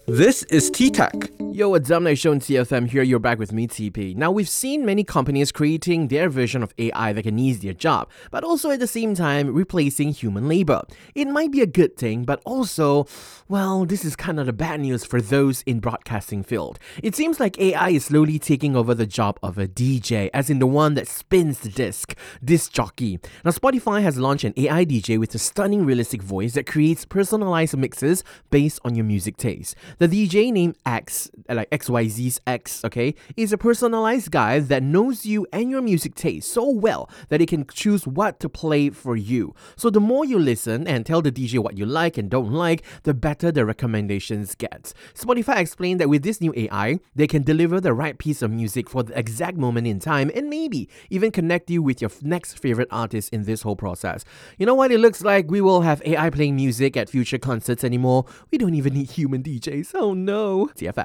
This is T-Tech. Yo, what's up, Night Show on TFM here. You're back with me, TP. Now, we've seen many companies creating their version of AI that can ease their job, but also at the same time replacing human labor. It might be a good thing, but also, well, this is kind of the bad news for those in broadcasting field. It seems like AI is slowly taking over the job of a DJ, as in the one that spins the disc jockey. Now, Spotify has launched an AI DJ with a stunning realistic voice that creates personalized mixes based on your music taste. The DJ named X, like XYZ's X, okay, is a personalized guy that knows you and your music taste so well that it can choose what to play for you. So the more you listen and tell the DJ what you like and don't like, the better the recommendations get. Spotify explained that with this new AI, they can deliver the right piece of music for the exact moment in time and maybe even connect you with your next favorite artist in this whole process. You know what? It looks like we will have AI playing music at future concerts anymore. We don't even need human DJs. Oh no. TFM.